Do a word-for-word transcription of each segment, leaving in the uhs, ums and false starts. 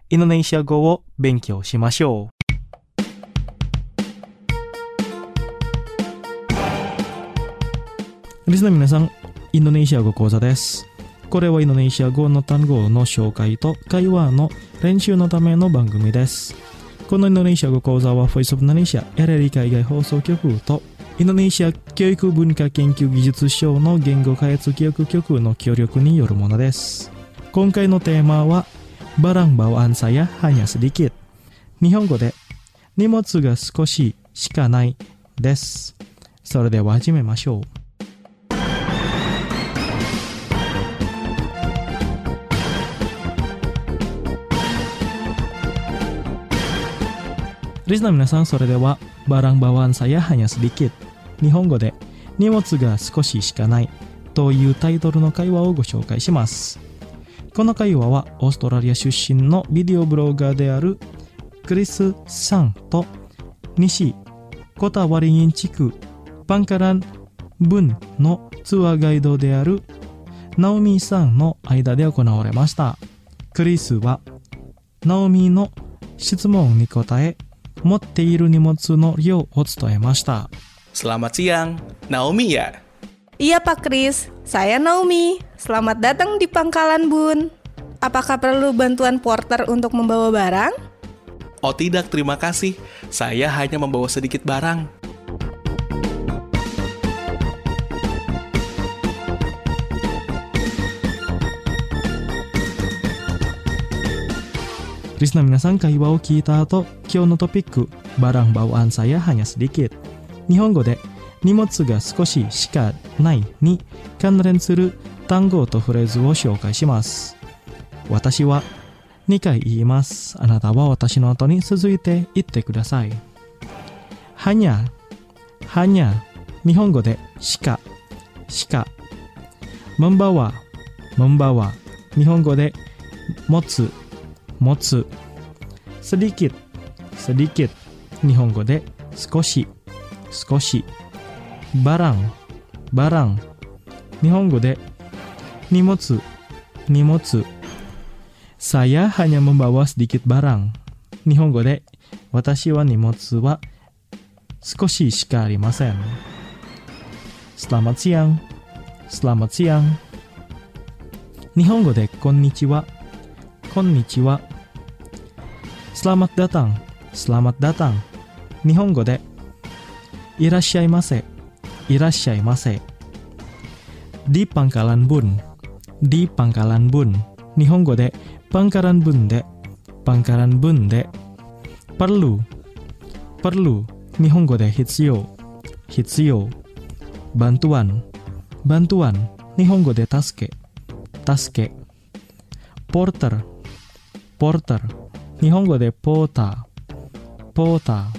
インドネシア語を勉強しましょう。リスナーの皆さん、インドネシア語講座です。これはインドネシア語の単語の紹介と会話の練習のための番組です。このインドネシア語講座は Voice of Indonesia エルエルイ海外放送局とインドネシア教育文化研究技術省の言語開発教育局の協力によるものです。今回のテーマはBarang bawaan saya hanya sedikit。日本語で荷物が少ししかないです。それでは始めましょう。リスナーの皆さん、それでは Barang bawaan saya hanya sedikit。日本語で荷物が少ししかないというタイトルの会話をご紹介します。この会話はオーストラリア出身のビデオブロガーであるクリスさんと西コタワリニン地区パンカランブンのツアーガイドであるナオミさんの間で行われました。クリスはナオミの質問に答え、持っている荷物の量を伝えました。 Selamat siang, Naomi ya? Iya Pak Kris, saya Naomi. Selamat datang di Pangkalan Bun. Apakah perlu bantuan porter untuk membawa barang? Oh tidak, terima kasih. Saya hanya membawa sedikit barang. Listener 皆さん、会話を聞いた後、今日のトピック、Barang bawaan saya hanya sedikit。日本語で荷物が少ししかないに関連する単語とフレーズを紹介します。私はにかい言います。あなたは私の後に続いて言ってください。はにゃ、はにゃ、日本語でしか、しか。membawa、membawa、日本語で持つ、持つ。sedikit、sedikit、日本語で少し、少し。barang、barang、日本語で荷物、荷物。saya hanya membawa sedikit barang。日本語で私は荷物は少ししかありません。selamat siang、selamat siang。日本語でこんにちは、こんにちは。selamat datang、selamat datang。日本語でいらっしゃいませ、いらっしゃいませ。di Pangkalan Bun、di Pangkalan Bun。日本語でPangkalan Bunで、Pangkalan Bunで。perlu、perlu。日本語で必要、必要。bantuan、bantuan。日本語で助け、助け。porter、porter。日本語でポーター、ポーター。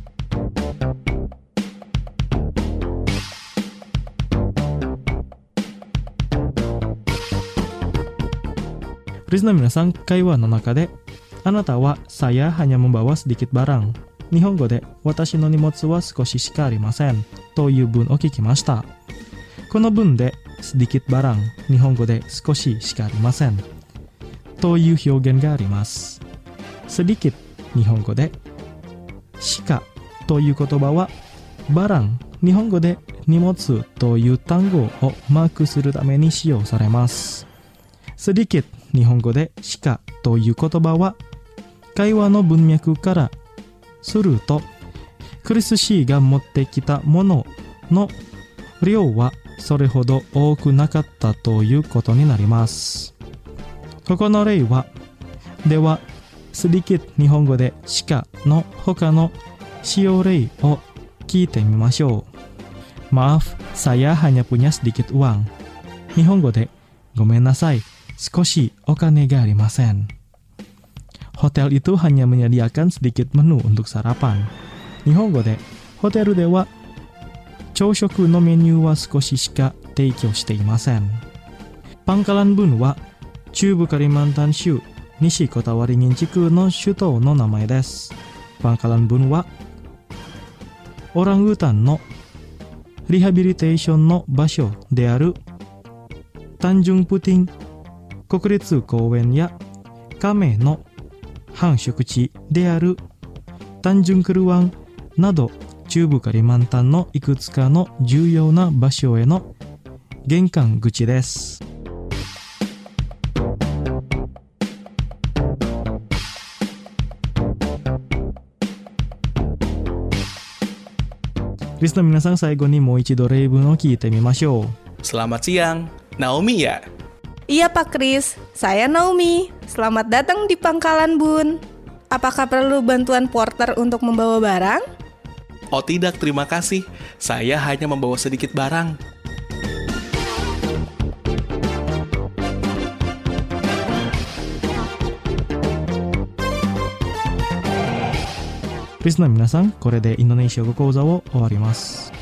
リスナーの皆さん、会話の中であなたはsaya hanya membawa sedikit barang。日本語で私の荷物は少ししかありませんという文を聞きました。この文でsedikit barang、日本語で少ししかありませんという表現があります。sedikit、日本語でしかという言葉はbarang、日本語で荷物という単語をマークするために使用されます。sedikit、日本語でしかという言葉は会話の文脈からするとクリス氏が持ってきたものの量はそれほど多くなかったということになります。ここの例はではsedikit、日本語でしかの他の使用例を聞いてみましょう。Maaf, saya hanya punya sedikit uang。日本語でごめんなさい、少しお金がありません。ホテルitu hanya menyediakan sedikit menu untuk sarapan。日本語でホテルでは朝食のメニューは少ししか提供していません。Pangkalan Bunは中部カリマンタン州西コタワリニン地区の首都の名前です。Pangkalan Bunはオランウータンのリハビリテーションの場所であるタンジュンプティン国立公園や亀の繁殖地である単純クルワンなど中部カリマンタンのいくつかの重要な場所への玄関口です。リスの皆さん、最後にもう一度例文を聞いてみましょう。 Selamat siang, Naomi ya? Iya Pak Kris, saya Naomi. Selamat datang di Pangkalan Bun. Apakah perlu bantuan porter untuk membawa barang? Oh tidak, terima kasih. Saya hanya membawa sedikit barang. リスの皆さん、これでインドネシア語講座を終わります。